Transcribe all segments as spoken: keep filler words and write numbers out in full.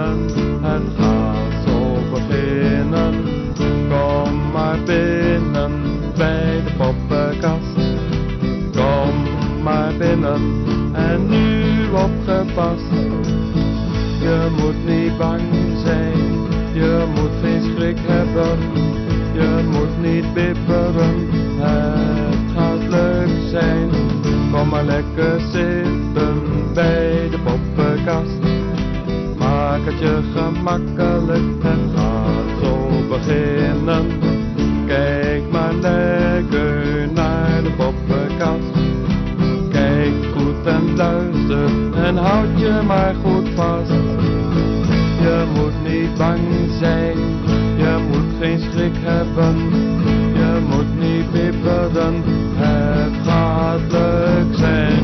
binnen, het gaat zo beginnen. Kom maar binnen bij de poppenkast. Kom maar binnen en nu opgepast. Je moet niet bang zijn, je moet geen schrik hebben. Je moet niet bibberen, het gaat leuk zijn. Kom maar lekker zitten bij de poppenkast. Maak het je gemakkelijk, het gaat zo beginnen. Kijk maar lekker naar de poppenkast. Kijk goed en luister en houd je maar goed vast. Je moet niet bang zijn, je moet geen schrik hebben. Je moet niet bibberen, het gaat leuk zijn.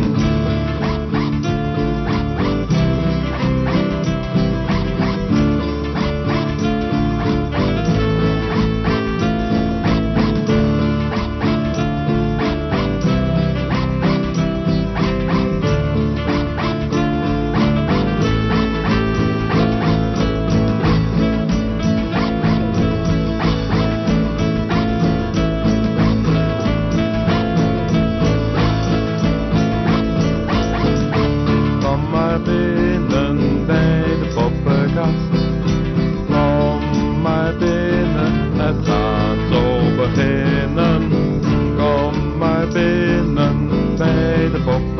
Binnen bij de poppenkast. Kom maar binnen, het gaat zo beginnen. Kom maar binnen bij de poppenkast.